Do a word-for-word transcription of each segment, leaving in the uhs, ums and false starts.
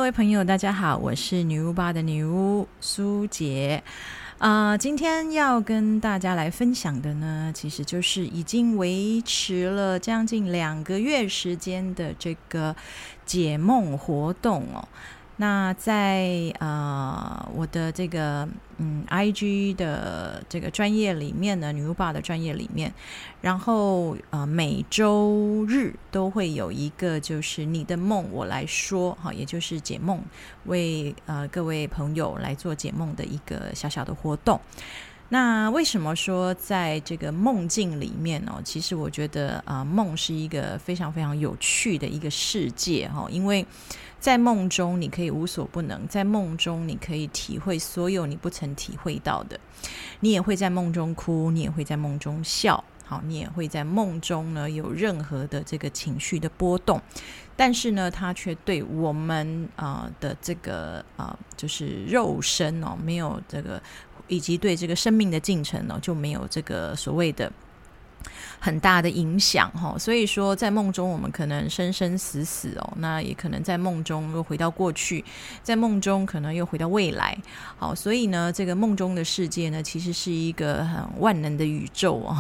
各位朋友大家好，我是女巫吧的女巫苏杰。呃，今天要跟大家来分享的呢，其实就是已经维持了将近两个月时间的这个解梦活动哦。那在呃我的这个嗯 I G 的这个专页里面呢，女巫吧的专页里面，然后呃每周日都会有一个就是你的梦我来说哈，也就是解梦，为呃各位朋友来做解梦的一个小小的活动。那为什么说在这个梦境里面哦，其实我觉得呃梦是一个非常非常有趣的一个世界哈，因为在梦中你可以无所不能，在梦中你可以体会所有你不曾体会到的，你也会在梦中哭，你也会在梦中笑，好，你也会在梦中呢有任何的这个情绪的波动，但是呢它却对我们、呃、的这个、呃、就是肉身哦没有这个，以及对这个生命的进程哦就没有这个所谓的很大的影响、哦、所以说在梦中我们可能生生死死哦，那也可能在梦中又回到过去，在梦中可能又回到未来。好，所以呢这个梦中的世界呢其实是一个很万能的宇宙哦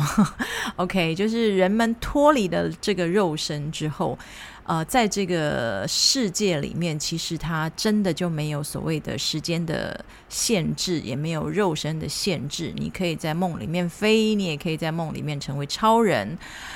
OK， 就是人们脱离了这个肉身之后，呃，在这个世界里面其实它真的就没有所谓的时间的限制，也没有肉身的限制，你可以在梦里面飞，你也可以在梦里面成为超人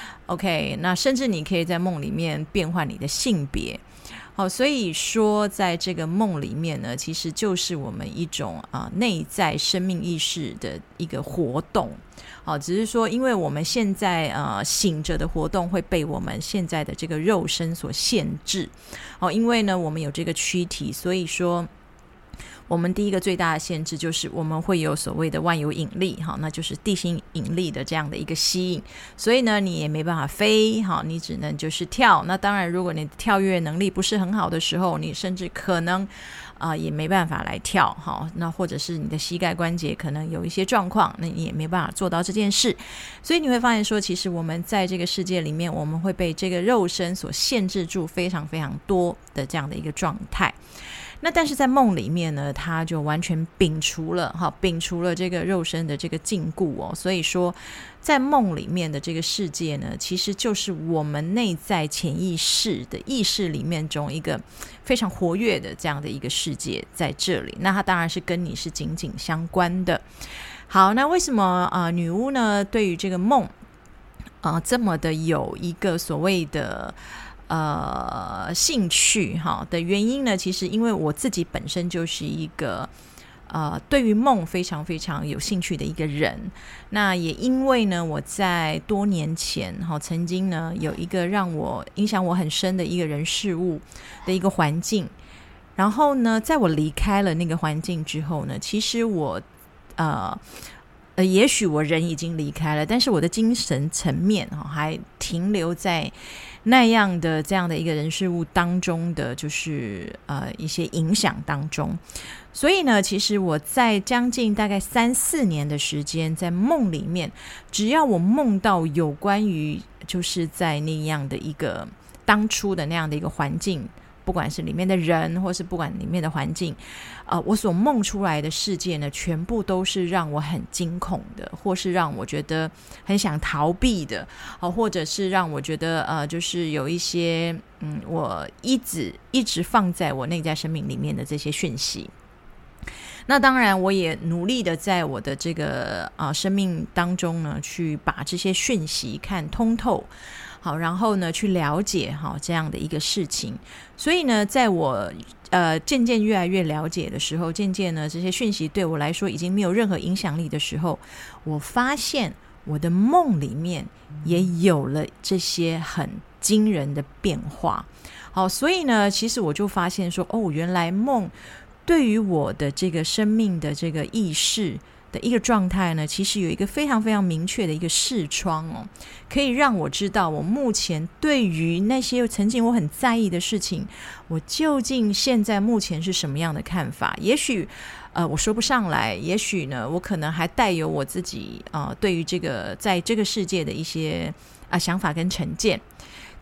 OK， 那甚至你可以在梦里面变换你的性别。好，所以说在这个梦里面呢，其实就是我们一种、呃、内在生命意识的一个活动。好，只是说因为我们现在呃醒着的活动会被我们现在的这个肉身所限制。好，因为呢我们有这个躯体，所以说我们第一个最大的限制就是我们会有所谓的万有引力，好，那就是地心引力的这样的一个吸引，所以呢你也没办法飞，好，你只能就是跳。那当然如果你的跳跃能力不是很好的时候，你甚至可能呃、也没办法来跳，好，那或者是你的膝盖关节可能有一些状况，那你也没办法做到这件事。所以你会发现说其实我们在这个世界里面，我们会被这个肉身所限制住非常非常多的这样的一个状态。那但是在梦里面呢，它就完全摒除了哈，摒除了这个肉身的这个禁锢哦。所以说在梦里面的这个世界呢，其实就是我们内在潜意识的意识里面中一个非常活跃的这样的一个世界在这里，那它当然是跟你是紧紧相关的。好，那为什么、呃、女巫呢对于这个梦、呃、这么的有一个所谓的呃，兴趣哈的原因呢，其实因为我自己本身就是一个呃，对于梦非常非常有兴趣的一个人。那也因为呢，我在多年前哈曾经呢有一个让我影响我很深的一个人事物的一个环境，然后呢，在我离开了那个环境之后呢，其实我呃。呃，也许我人已经离开了，但是我的精神层面、哦、还停留在那样的这样的一个人事物当中的就是呃一些影响当中。所以呢，其实我在将近大概三四年的时间，在梦里面，只要我梦到有关于就是在那样的一个当初的那样的一个环境，不管是里面的人或是不管里面的环境，呃，我所梦出来的世界呢，全部都是让我很惊恐的，或是让我觉得很想逃避的、呃、或者是让我觉得呃，就是有一些嗯，我一直一直放在我内在生命里面的这些讯息。那当然我也努力的在我的这个、呃、生命当中呢，去把这些讯息看通透，好，然后呢去了解好这样的一个事情。所以呢在我呃渐渐越来越了解的时候，渐渐呢这些讯息对我来说已经没有任何影响力的时候，我发现我的梦里面也有了这些很惊人的变化。好，所以呢其实我就发现说，哦，原来梦对于我的这个生命的这个意识的一个状态呢，其实有一个非常非常明确的一个视窗哦，可以让我知道我目前对于那些曾经我很在意的事情，我究竟现在目前是什么样的看法。也许呃我说不上来，也许呢我可能还带有我自己呃对于这个在这个世界的一些啊、呃、想法跟成见。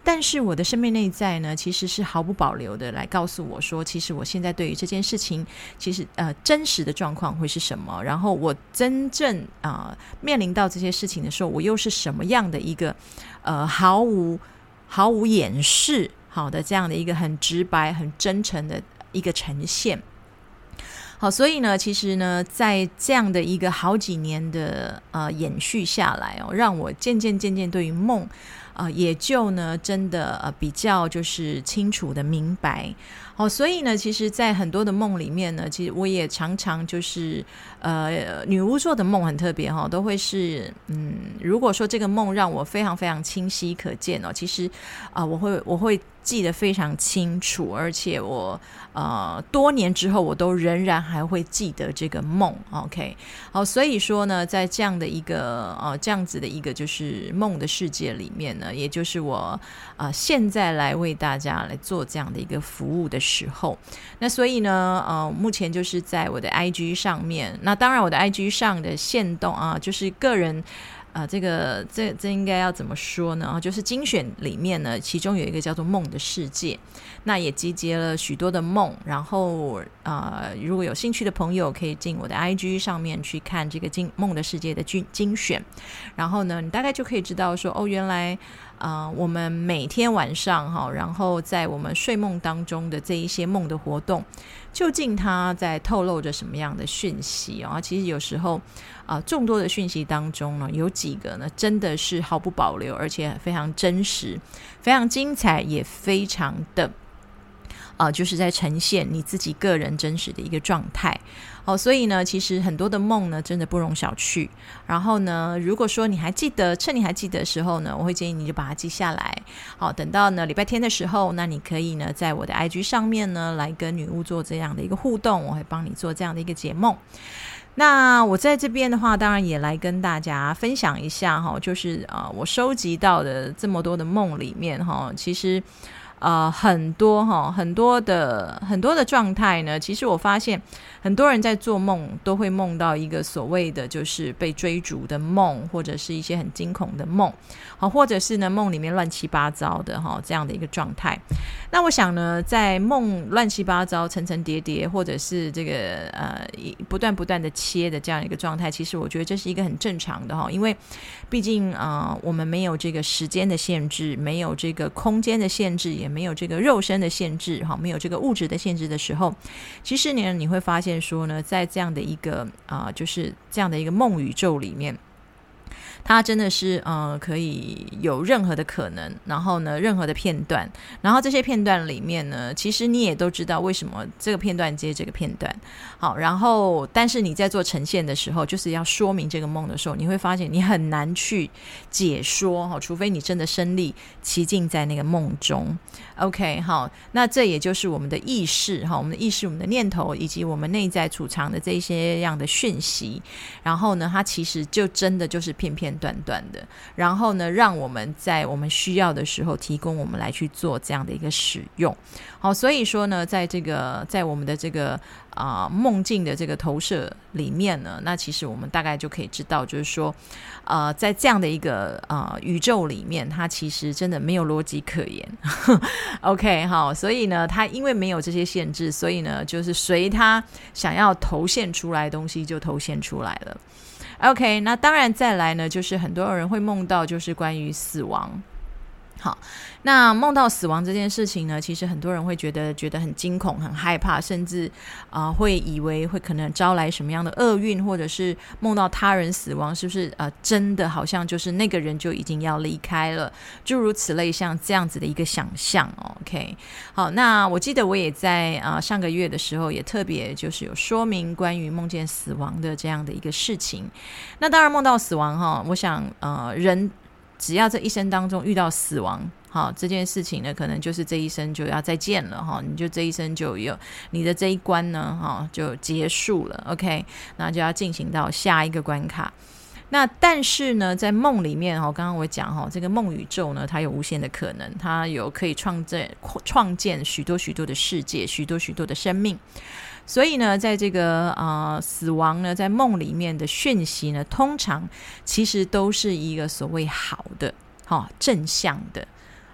但是我的生命内在呢，其实是毫不保留的来告诉我说，其实我现在对于这件事情，其实呃真实的状况会是什么，然后我真正啊、呃、面临到这些事情的时候，我又是什么样的一个呃毫无毫无掩饰好的这样的一个很直白很真诚的一个呈现。好，所以呢，其实呢，在这样的一个好几年的呃延续下来哦，让我渐渐渐渐对于梦，呃，也就呢真的呃比较就是清楚的明白。好，所以呢，其实，在很多的梦里面呢，其实我也常常就是呃，女巫做的梦很特别哈、哦，都会是嗯，如果说这个梦让我非常非常清晰可见哦，其实啊、呃，我会我会记得非常清楚，而且我呃多年之后我都仍然还会记得这个梦。OK， 好，所以说呢，在这样的一个呃这样子的一个就是梦的世界里面呢，也就是我呃现在来为大家来做这样的一个服务的时候，那所以呢，呃，目前就是在我的 I G 上面，那当然我的 I G 上的限动啊，就是个人。呃，这个这这应该要怎么说呢？就是精选里面呢，其中有一个叫做梦的世界，那也集结了许多的梦。然后呃，如果有兴趣的朋友，可以进我的 I G 上面去看这个精梦的世界的精精选。然后呢，你大概就可以知道说，哦，原来呃，我们每天晚上哈，然后在我们睡梦当中的这一些梦的活动，究竟它在透露着什么样的讯息啊？其实有时候啊、呃，众多的讯息当中呢，有几个呢真的是毫不保留，而且非常真实，非常精彩，也非常的呃，就是在呈现你自己个人真实的一个状态。好，所以呢，其实很多的梦呢，真的不容小觑。然后呢，如果说你还记得，趁你还记得的时候呢，我会建议你就把它记下来。好，等到呢礼拜天的时候，那你可以呢在我的 I G 上面呢来跟女巫做这样的一个互动，我会帮你做这样的一个解梦。那我在这边的话，当然也来跟大家分享一下哈，就是呃我收集到的这么多的梦里面哈，其实。呃，很多哈，很多的很多的状态呢，其实我发现很多人在做梦都会梦到一个所谓的就是被追逐的梦，或者是一些很惊恐的梦，好，或者是呢梦里面乱七八糟的哈这样的一个状态。那我想呢，在梦乱七八糟、层层叠叠，或者是这个呃不断不断的切的这样一个状态，其实我觉得这是一个很正常的哈，因为毕竟呃我们没有这个时间的限制，没有这个空间的限制，也没有这个肉身的限制，没有这个物质的限制的时候，其实呢你会发现说呢，在这样的一个啊、呃，就是这样的一个梦宇宙里面，它真的是呃可以有任何的可能，然后呢任何的片段，然后这些片段里面呢，其实你也都知道为什么这个片段接这个片段。好，然后但是你在做呈现的时候，就是要说明这个梦的时候，你会发现你很难去解说，好，除非你真的身历其境在那个梦中。 OK， 好，那这也就是我们的意识，我们的意识，我们的念头，以及我们内在储藏的这些样的讯息，然后呢它其实就真的就是片片段段的，然后呢让我们在我们需要的时候提供我们来去做这样的一个使用。好，所以说呢在这个在我们的这个啊、呃、梦境的这个投射里面呢，那其实我们大概就可以知道，就是说呃在这样的一个呃宇宙里面，它其实真的没有逻辑可言OK， 好，所以呢它因为没有这些限制，所以呢就是随它想要投现出来的东西就投现出来了。 OK， 那当然再来呢，就是很多人会梦到就是关于死亡。好，那梦到死亡这件事情呢，其实很多人会觉得觉得很惊恐、很害怕，甚至啊、呃、会以为会可能招来什么样的厄运，或者是梦到他人死亡，是不是呃真的好像就是那个人就已经要离开了，诸如此类，像这样子的一个想象。 OK， 好，那我记得我也在啊、呃、上个月的时候也特别就是有说明关于梦见死亡的这样的一个事情。那当然梦到死亡哈，我想呃人只要这一生当中遇到死亡，好，这件事情呢可能就是这一生就要再见了哈，你就这一生就有你的这一关呢哈就结束了。 OK， 那就要进行到下一个关卡。那但是呢在梦里面，刚刚我讲这个梦宇宙呢它有无限的可能，它有可以创建创建许多许多的世界，许多许多的生命。所以呢在这个呃死亡呢在梦里面的讯息呢，通常其实都是一个所谓好的、哦、正向的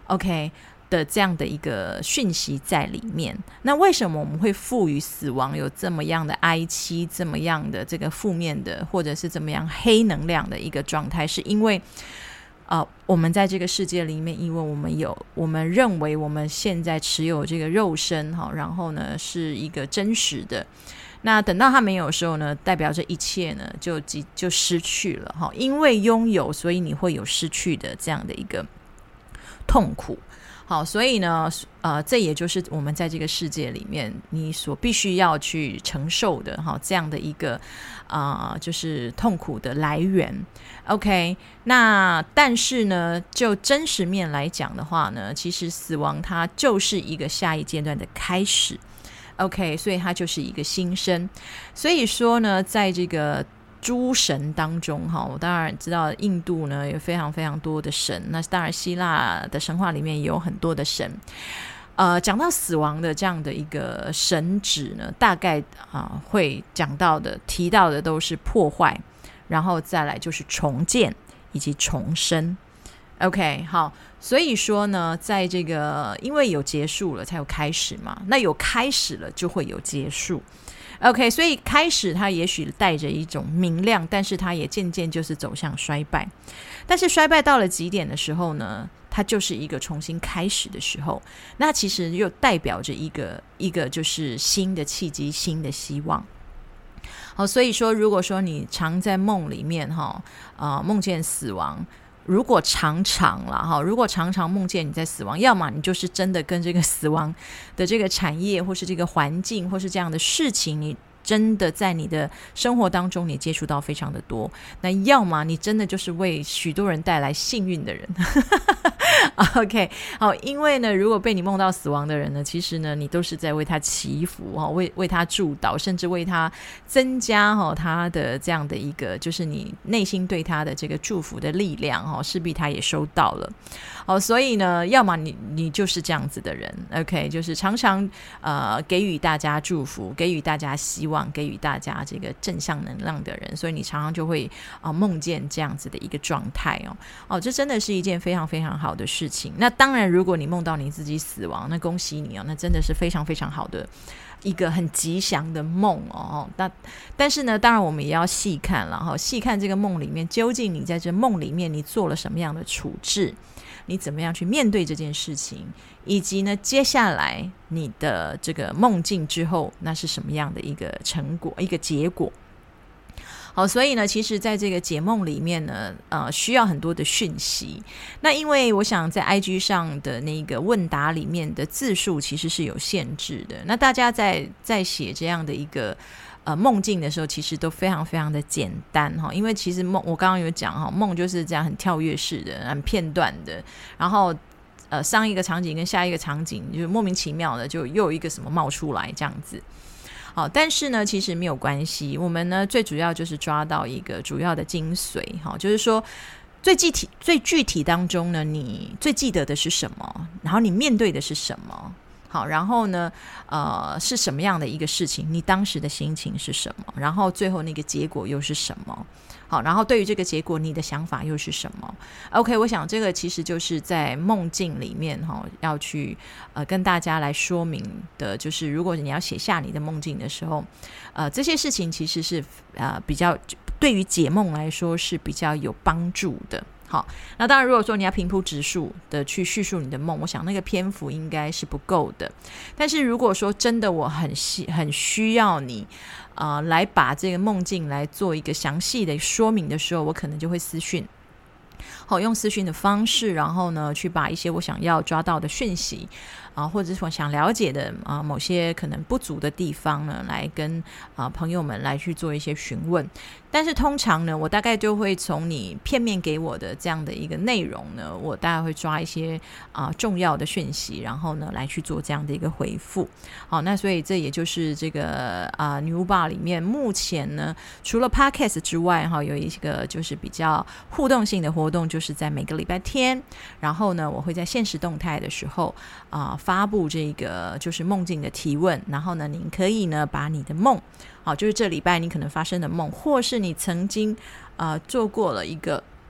OK的这样的一个讯息在里面。那为什么我们会赋予死亡有这么样的哀戚，这么样的这个负面的，或者是怎么样黑能量的一个状态？是因为呃，我们在这个世界里面，因为我们有我们认为我们现在持有这个肉身，然后呢是一个真实的，那等到它没有的时候呢，代表这一切呢就就失去了。因为拥有，所以你会有失去的这样的一个痛苦。好，所以呢呃，这也就是我们在这个世界里面你所必须要去承受的这样的一个呃，就是痛苦的来源。 OK， 那但是呢就真实面来讲的话呢，其实死亡它就是一个下一阶段的开始。 OK， 所以它就是一个新生。所以说呢在这个诸神当中，我当然知道印度呢有非常非常多的神，那当然希腊的神话里面也有很多的神。呃，讲到死亡的这样的一个神旨呢，大概啊、呃、会讲到的提到的都是破坏，然后再来就是重建以及重生。 OK， 好，所以说呢在这个因为有结束了才有开始嘛，那有开始了就会有结束。OK， 所以开始它也许带着一种明亮，但是它也渐渐就是走向衰败。但是衰败到了极点的时候呢，它就是一个重新开始的时候，那其实又代表着一个一个就是新的契机，新的希望。好，所以说如果说你常在梦里面哈，呃，梦见死亡，如果常常啦哈，如果常常梦见你在死亡，要么你就是真的跟这个死亡的这个产业或是这个环境或是这样的事情，你真的在你的生活当中你接触到非常的多，那要么你真的就是为许多人带来幸运的人。OK， 好，因为呢如果被你梦到死亡的人呢，其实呢你都是在为他祈福，为为他祝祷，甚至为他增加他的这样的一个就是你内心对他的这个祝福的力量，势必他也收到了。好，所以呢要么你你就是这样子的人， OK， 就是常常呃给予大家祝福，给予大家希望，给予大家这个正向能量的人，所以你常常就会呃梦见这样子的一个状态哦。哦，这真的是一件非常非常好的事情。那当然如果你梦到你自己死亡，那恭喜你哦，那真的是非常非常好的一个很吉祥的梦哦。那但是呢当然我们也要细看了，细看这个梦里面究竟你在这梦里面你做了什么样的处置，你怎么样去面对这件事情，以及呢接下来你的这个梦境之后那是什么样的一个成果，一个结果。好，所以呢其实在这个解梦里面呢呃，需要很多的讯息。那因为我想在 I G 上的那个问答里面的字数其实是有限制的，那大家在在写这样的一个呃梦境的时候其实都非常非常的简单，因为其实梦我刚刚有讲梦就是这样很跳跃式的，很片段的，然后呃上一个场景跟下一个场景就莫名其妙的就又有一个什么冒出来这样子。好，但是呢其实没有关系，我们呢最主要就是抓到一个主要的精髓，好，就是说最具体最具体当中呢你最记得的是什么，然后你面对的是什么，好，然后呢呃是什么样的一个事情，你当时的心情是什么，然后最后那个结果又是什么。好，然后对于这个结果你的想法又是什么。 OK， 我想这个其实就是在梦境里面、哦、要去呃跟大家来说明的，就是如果你要写下你的梦境的时候呃这些事情其实是呃比较对于解梦来说是比较有帮助的。好，那当然如果说你要平铺直述的去叙述你的梦，我想那个篇幅应该是不够的。但是如果说真的我很很需要你呃，来把这个梦境来做一个详细的说明的时候，我可能就会私讯，好，用私讯的方式，然后呢去把一些我想要抓到的讯息啊、呃，或者是我想了解的啊、呃、某些可能不足的地方呢，来跟啊、呃、朋友们来去做一些询问。但是通常呢我大概就会从你片面给我的这样的一个内容呢，我大概会抓一些啊、呃、重要的讯息，然后呢来去做这样的一个回复。好，那所以这也就是这个啊、呃、女巫吧里面目前呢除了 Podcast 之外哈，有一个就是比较互动性的活动，就是在每个礼拜天，然后呢我会在限时动态的时候啊、呃、发布这个就是梦境的提问，然后呢您可以呢把你的梦，好，就是这礼拜你可能发生的梦，或是你曾经呃做过了一个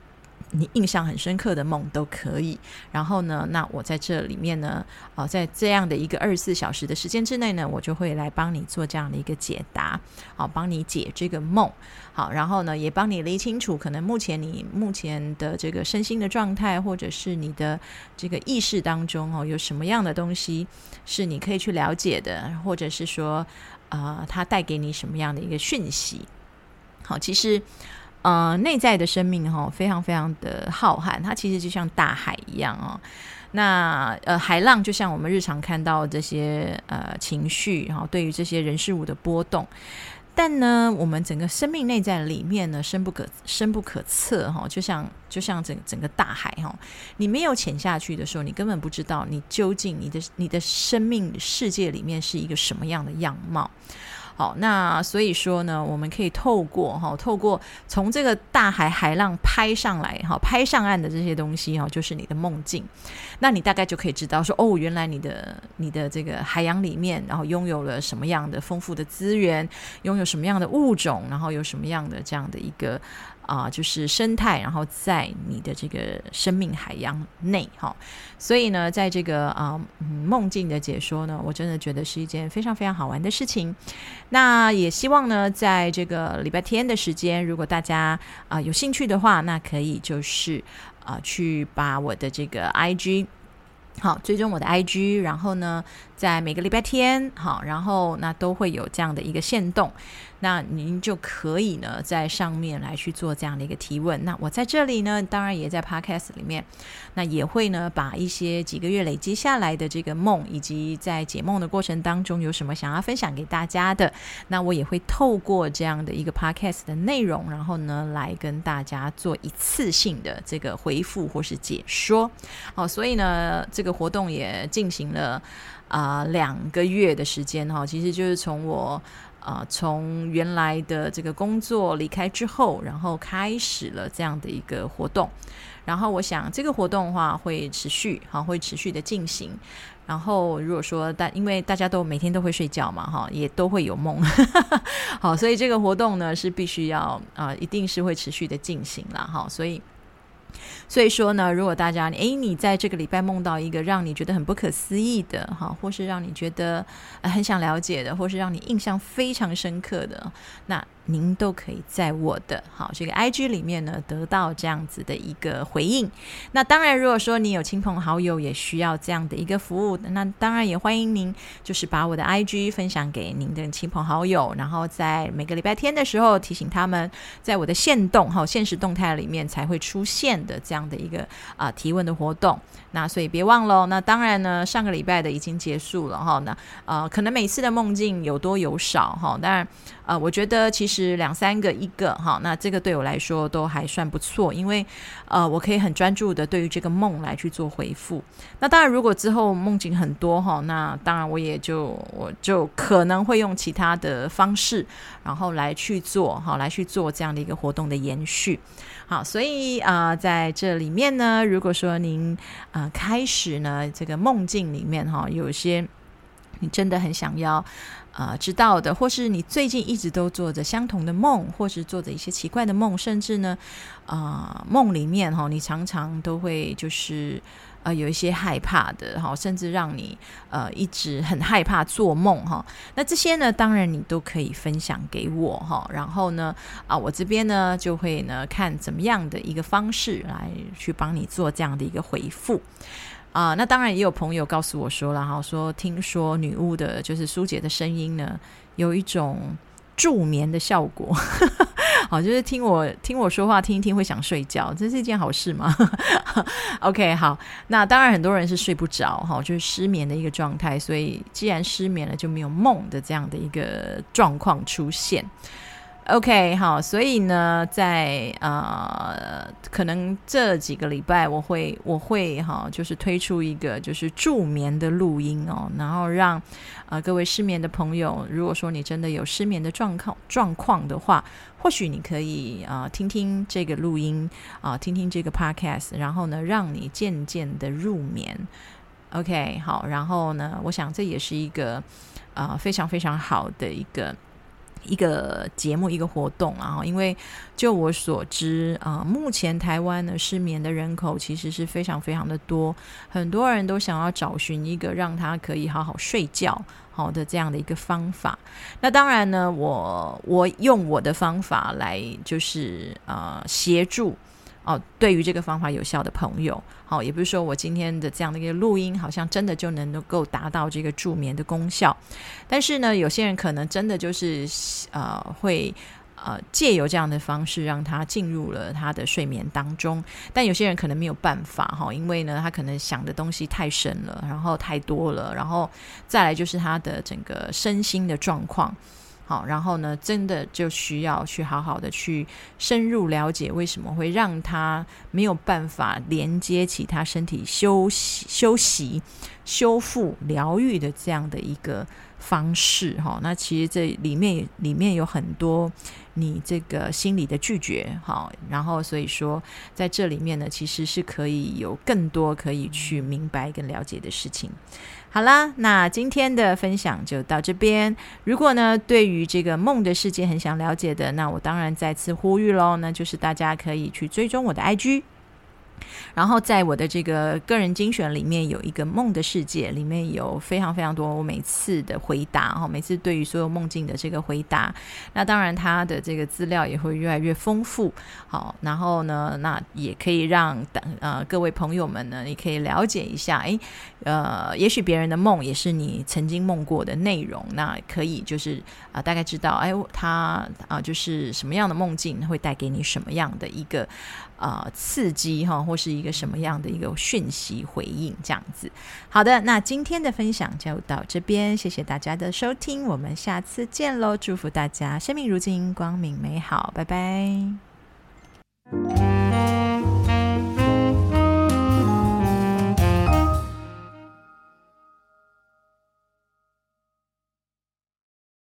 你印象很深刻的梦都可以。然后呢，那我在这里面呢，呃，在这样的一个二十四小时的时间之内呢，我就会来帮你做这样的一个解答，好，帮你解这个梦，好，然后呢，也帮你理清楚可能目前你目前的这个身心的状态，或者是你的这个意识当中哦，有什么样的东西是你可以去了解的，或者是说，呃，它带给你什么样的一个讯息。好，其实呃，内在的生命哈、哦，非常非常的浩瀚，它其实就像大海一样哦。那呃，海浪就像我们日常看到这些呃情绪哈、哦，对于这些人事物的波动。但呢，我们整个生命内在里面呢，深不可深不可测哈、哦，就像就像整整个大海哈、哦，你没有潜下去的时候，你根本不知道你究竟你的你的生命世界里面是一个什么样的样貌。好，那所以说呢，我们可以透过哈，透过从这个大海海浪拍上来哈，拍上岸的这些东西哈，就是你的梦境。那你大概就可以知道说，哦，原来你的你的这个海洋里面，然后拥有了什么样的丰富的资源，拥有什么样的物种，然后有什么样的这样的一个啊、呃，就是生态，然后在你的这个生命海洋内哈。所以呢，在这个啊、呃、梦境的解说呢，我真的觉得是一件非常非常好玩的事情。那也希望呢，在这个礼拜天的时间，如果大家啊、呃、有兴趣的话，那可以就是啊、呃、去把我的这个 I G 好追踪我的 I G， 然后呢，在每个礼拜天好，然后那都会有这样的一个限动，那您就可以呢在上面来去做这样的一个提问。那我在这里呢，当然也在 Podcast 里面，那也会呢把一些几个月累积下来的这个梦，以及在解梦的过程当中有什么想要分享给大家的，那我也会透过这样的一个 Podcast 的内容，然后呢来跟大家做一次性的这个回复或是解说。好，所以呢这个活动也进行了啊、呃、两个月的时间哈，其实就是从我呃从原来的这个工作离开之后，然后开始了这样的一个活动。然后我想这个活动的话会持续哈，会持续的进行。然后如果说大因为大家都每天都会睡觉嘛哈，也都会有梦好，所以这个活动呢是必须要啊、呃、一定是会持续的进行啦哈，所以所以说呢，如果大家诶你在这个礼拜梦到一个让你觉得很不可思议的哈，或是让你觉得、呃、很想了解的，或是让你印象非常深刻的，那您都可以在我的好这个 I G 里面呢得到这样子的一个回应。那当然如果说你有亲朋好友也需要这样的一个服务，那当然也欢迎您就是把我的 I G 分享给您的亲朋好友，然后在每个礼拜天的时候提醒他们在我的限动好限时动态里面才会出现的这样的一个、呃、提问的活动。那所以别忘了，那当然呢上个礼拜的已经结束了哈，那呃可能每次的梦境有多有少哈，当然呃我觉得其实两三个一个哈，那这个对我来说都还算不错，因为呃我可以很专注的对于这个梦来去做回复。那当然如果之后梦境很多哈，那当然我也就我就可能会用其他的方式然后来去做好来去做这样的一个活动的延续。好，所以啊、呃，在这里面呢，如果说您啊、呃、开始呢这个梦境里面哈，有一些你真的很想要呃知道的，或是你最近一直都做着相同的梦，或是做着一些奇怪的梦，甚至呢啊、呃、梦里面哈，你常常都会就是呃有一些害怕的哈，甚至让你呃一直很害怕做梦哈。那这些呢，当然你都可以分享给我哈。然后呢啊、呃，我这边呢就会呢看怎么样的一个方式来去帮你做这样的一个回复。啊、呃，那当然也有朋友告诉我说了哈，说听说女巫的就是苏姐的声音呢，有一种助眠的效果。好，就是听我听我说话听一听会想睡觉，这是一件好事吗？OK， 好，那当然很多人是睡不着，就是失眠的一个状态，所以既然失眠了，就没有梦的这样的一个状况出现。OK， 好，所以呢，在呃，可能这几个礼拜我会我会哈，就是推出一个就是助眠的录音哦，然后让呃各位失眠的朋友，如果说你真的有失眠的状况状况的话，或许你可以啊、呃、听听这个录音啊、呃，听听这个 podcast， 然后呢，让你渐渐的入眠。OK， 好，然后呢，我想这也是一个啊、呃、非常非常好的一个。 一个节目一个活动啊，因为就我所知啊、呃，目前台湾呢失眠的人口其实是非常非常的多，很多人都想要找寻一个让他可以好好睡觉好的这样的一个方法。那当然呢，我我用我的方法来就是呃协助哦，对于这个方法有效的朋友，好、哦，也不是说我今天的这样的一个录音好像真的就能够达到这个助眠的功效，但是呢，有些人可能真的就是呃会呃借由这样的方式让他进入了他的睡眠当中，但有些人可能没有办法哈、哦，因为呢他可能想的东西太深了，然后太多了，然后再来就是他的整个身心的状况。好，然后呢，真的就需要去好好的去深入了解为什么会让他没有办法连接起他身体休息、休息、修复、疗愈的这样的一个方式哈。那其实这里面里面有很多你这个心理的拒绝，好，然后所以说在这里面呢，其实是可以有更多可以去明白跟了解的事情。好啦，那今天的分享就到这边。如果呢对于这个梦的世界很想了解的，那我当然再次呼吁咯，那就是大家可以去追踪我的 I G，然后在我的这个个人精选里面有一个梦的世界，里面有非常非常多我每次的回答，每次对于所有梦境的这个回答，那当然它的这个资料也会越来越丰富。好，然后呢那也可以让呃各位朋友们呢，你可以了解一下，诶呃也许别人的梦也是你曾经梦过的内容，那可以就是呃大概知道哎他啊、呃、就是什么样的梦境会带给你什么样的一个呃刺激哈，或是一个什么样的一个讯息回应这样子。好的，那今天的分享就到这边，谢谢大家的收听，我们下次见咯，祝福大家生命如金，光明美好，拜拜。